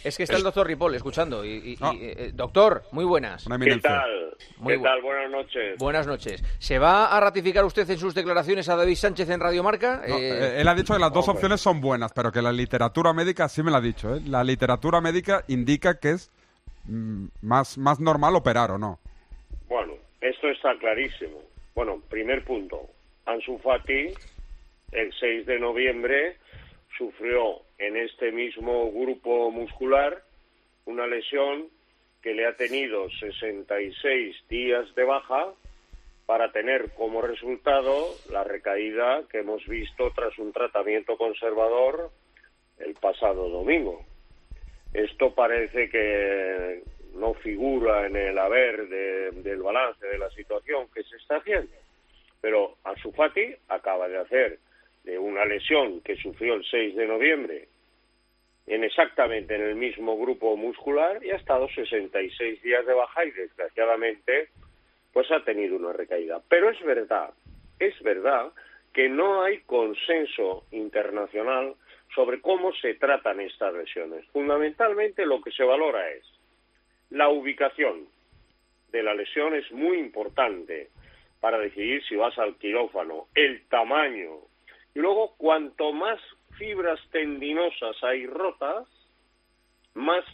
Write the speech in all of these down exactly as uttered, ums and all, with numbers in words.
Es que está el doctor Ripoll escuchando. Y, y, Oh. y, eh, doctor, muy buenas. ¿Qué tal? Muy ¿Qué bu- tal? Buenas noches. Buenas noches. ¿Se va a ratificar usted en sus declaraciones a David Sánchez en Radio Marca? No, Eh, eh, él ha dicho que las dos hombre. opciones son buenas, pero que la literatura médica sí me lo ha dicho. ¿eh? La literatura médica indica que es mm, más, más normal operar, ¿o no? Bueno, esto está clarísimo. Bueno, primer punto. Ansu Fati, el seis de noviembre, sufrió en este mismo grupo muscular una lesión que le ha tenido sesenta y seis días de baja para tener como resultado la recaída que hemos visto tras un tratamiento conservador el pasado domingo. Esto parece que no figura en el haber de, del balance de la situación que se está haciendo, pero Ansu Fati acaba de hacer de una lesión que sufrió el seis de noviembre en exactamente en el mismo grupo muscular y ha estado sesenta y seis días de baja y desgraciadamente pues ha tenido una recaída. Pero es verdad, es verdad que no hay consenso internacional sobre cómo se tratan estas lesiones. Fundamentalmente lo que se valora es la ubicación de la lesión, es muy importante para decidir si vas al quirófano, el tamaño, y luego cuanto más fibras tendinosas hay rotas, más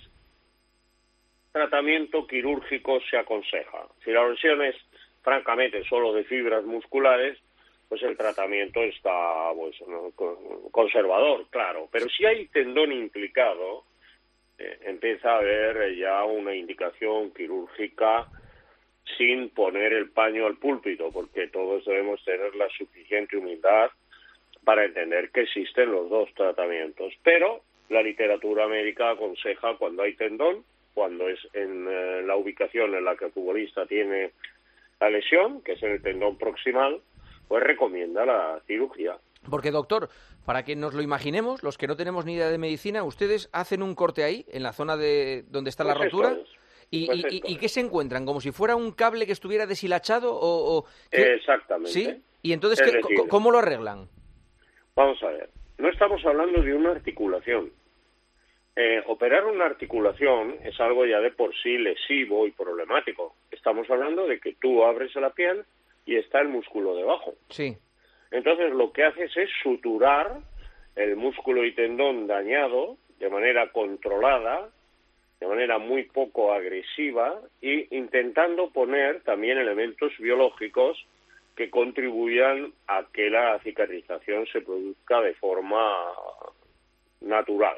tratamiento quirúrgico se aconseja. Si la lesión es francamente solo de fibras musculares, pues el tratamiento está pues, ¿no? conservador, claro. Pero si hay tendón implicado, eh, empieza a haber ya una indicación quirúrgica sin poner el paño al púlpito, porque todos debemos tener la suficiente humildad para entender que existen los dos tratamientos. Pero la literatura médica aconseja cuando hay tendón, cuando es en eh, la ubicación en la que el futbolista tiene la lesión, que es en el tendón proximal, pues recomienda la cirugía. Porque, doctor, para que nos lo imaginemos, los que no tenemos ni idea de medicina, ustedes hacen un corte ahí, en la zona de donde está Pues la rotura, esto es. y, Pues y, y, esto y es. ¿qué se encuentran? ¿Como si fuera un cable que estuviera deshilachado? O, o ¿qué? Exactamente. ¿Sí? ¿Y entonces Es ¿qué, decir, co- cómo lo arreglan? Vamos a ver, no estamos hablando de una articulación. Eh, operar una articulación es algo ya de por sí lesivo y problemático. Estamos hablando de que tú abres la piel y está el músculo debajo. Sí. Entonces lo que haces es suturar el músculo y tendón dañado de manera controlada, de manera muy poco agresiva, y intentando poner también elementos biológicos que contribuyan a que la cicatrización se produzca de forma natural.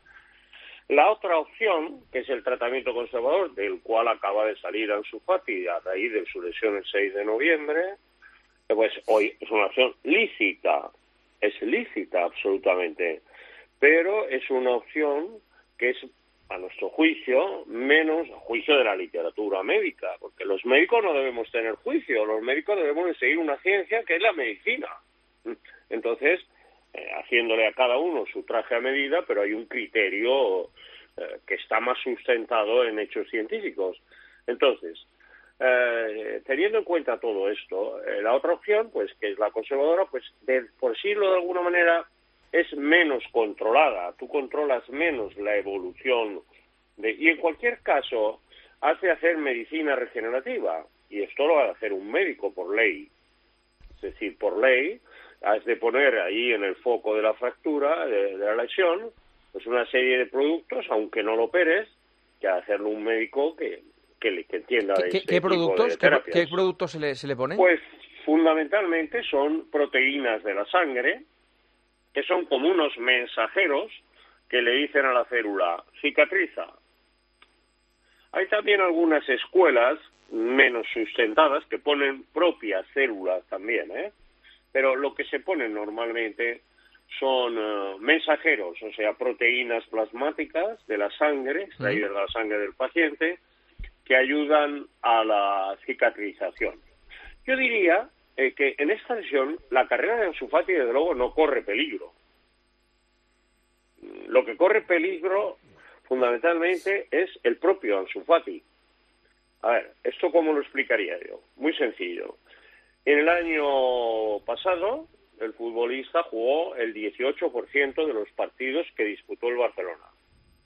La otra opción, que es el tratamiento conservador, del cual acaba de salir Ansu Fati a raíz de su lesión el seis de noviembre, pues hoy es una opción lícita, es lícita absolutamente, pero es una opción que es, a nuestro juicio, menos juicio de la literatura médica, porque los médicos no debemos tener juicio, los médicos debemos de seguir una ciencia que es la medicina. Entonces, eh, haciéndole a cada uno su traje a medida, pero hay un criterio eh, que está más sustentado en hechos científicos. Entonces, eh, teniendo en cuenta todo esto, eh, la otra opción, pues que es la conservadora, pues de, por decirlo de alguna manera, es menos controlada, tú controlas menos la evolución de, y en cualquier caso hace hacer medicina regenerativa, y esto lo va a hacer un médico por ley, es decir, por ley has de poner ahí en el foco de la fractura, de, de la lesión, pues una serie de productos, aunque no lo operes, que ha de hacerlo un médico que, que, le, que entienda de ¿Qué, este qué tipo productos, de ¿qué, terapias. qué productos se le, se le ponen? Pues fundamentalmente son proteínas de la sangre, que son como unos mensajeros que le dicen a la célula, cicatriza. Hay también algunas escuelas menos sustentadas que ponen propias células también, ¿eh? Pero lo que se pone normalmente son uh, mensajeros, o sea, proteínas plasmáticas de la sangre, extraídas de la sangre del paciente, que ayudan a la cicatrización. Yo diría eh, que en esta lesión la carrera de Ansu Fati, desde luego, no corre peligro. Lo que corre peligro, fundamentalmente, es el propio Ansu Fati. A ver, ¿esto cómo lo explicaría yo? Muy sencillo. En el año pasado, el futbolista jugó el dieciocho por ciento de los partidos que disputó el Barcelona.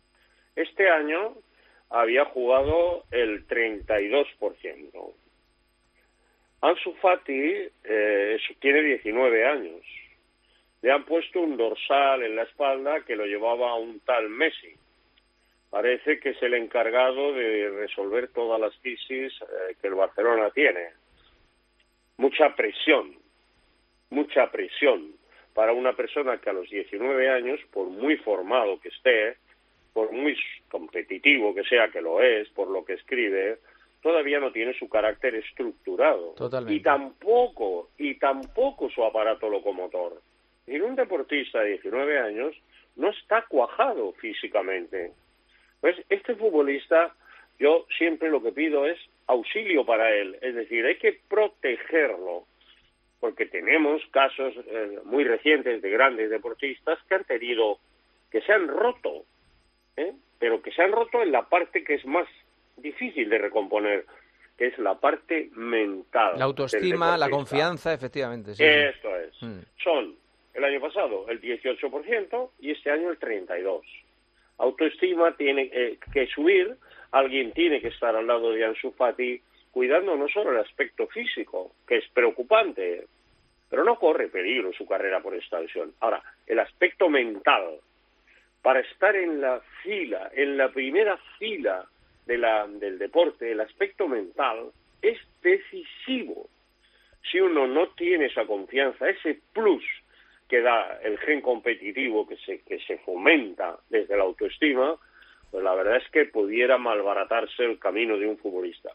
Este año había jugado el treinta y dos por ciento. Ansu Fati eh, tiene diecinueve años. Le han puesto un dorsal en la espalda que lo llevaba un tal Messi. Parece que es el encargado de resolver todas las crisis eh, que el Barcelona tiene. Mucha presión, mucha presión para una persona que a los diecinueve años, por muy formado que esté, por muy competitivo que sea, que lo es, por lo que escribe, todavía no tiene su carácter estructurado. Totalmente. Y tampoco, y tampoco su aparato locomotor. Y un deportista de diecinueve años no está cuajado físicamente. Pues este futbolista, yo siempre lo que pido es auxilio para él, es decir, hay que protegerlo, porque tenemos casos eh, muy recientes de grandes deportistas que han tenido, que se han roto, ¿eh? pero que se han roto en la parte que es más difícil de recomponer, que es la parte mental. La autoestima, la confianza, efectivamente. Sí, Esto es. sí. Mm. Son, el año pasado, el dieciocho por ciento y este año el treinta y dos por ciento. Autoestima tiene eh, que subir, alguien tiene que estar al lado de Ansu Fati cuidando no solo el aspecto físico, que es preocupante, pero no corre peligro su carrera por esta lesión. Ahora, el aspecto mental, para estar en la fila, en la primera fila de la, del deporte, el aspecto mental es decisivo. Si uno no tiene esa confianza, ese plus que da el gen competitivo que se, que se fomenta desde la autoestima, pues la verdad es que pudiera malbaratarse el camino de un futbolista.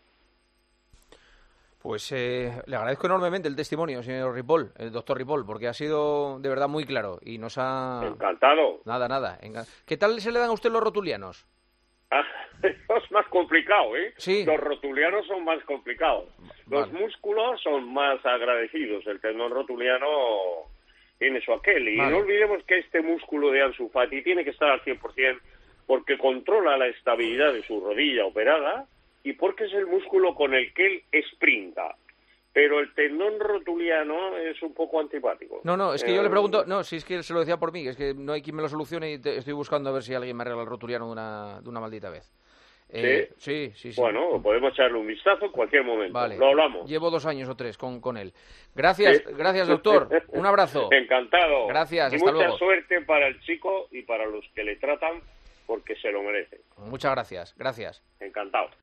Pues eh, le agradezco enormemente el testimonio, señor Ripoll, el doctor Ripoll, porque ha sido de verdad muy claro y nos ha... Encantado. Nada, nada. Enca... ¿Qué tal se le dan a usted los rotulianos? Ah, es más complicado, ¿eh? Sí. Los rotulianos son más complicados. Los Vale. músculos son más agradecidos. El tendón rotuliano tiene su aquel. Y Vale. no olvidemos que este músculo de Ansu Fati tiene que estar al cien por ciento porque controla la estabilidad de su rodilla operada y porque es el músculo con el que él sprinta. Pero el tendón rotuliano es un poco antipático. No, no, es que eh, yo le pregunto... No, si es que se lo decía por mí, es que no hay quien me lo solucione y te, estoy buscando a ver si alguien me arregla el rotuliano de una, de una maldita vez. Eh, ¿Sí? sí, sí, sí. Bueno, podemos echarle un vistazo en cualquier momento. Vale. Lo hablamos. Llevo dos años o tres con, con él. Gracias, Sí. gracias, doctor. Un abrazo. Encantado. Gracias, y hasta mucha luego. suerte para el chico y para los que le tratan, porque se lo merece. Muchas gracias, gracias. Encantado.